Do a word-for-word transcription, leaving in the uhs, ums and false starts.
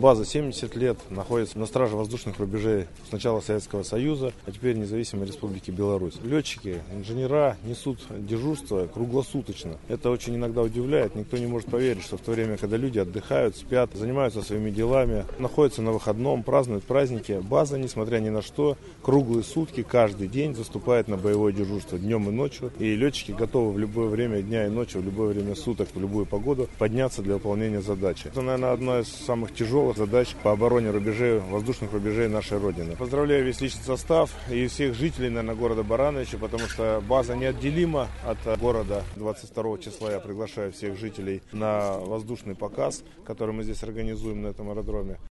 База семьдесят лет, находится на страже воздушных рубежей с начала Советского Союза, а теперь независимой Республики Беларусь. Летчики, инженера несут дежурство круглосуточно. Это очень иногда удивляет. Никто не может поверить, что в то время, когда люди отдыхают, спят, занимаются своими делами, находятся на выходном, празднуют праздники, база, несмотря ни на что, круглые сутки, каждый день заступает на боевое дежурство днем и ночью. И летчики готовы в любое время дня и ночи, в любое время суток, в любую погоду подняться для выполнения задачи. Это, наверное, одна из самых тяжелых задач по обороне рубежей, воздушных рубежей нашей Родины. Поздравляю весь личный состав и всех жителей, наверное, города Барановичи, потому что база неотделима от города. двадцать второго числа я приглашаю всех жителей на воздушный показ, который мы здесь организуем на этом аэродроме.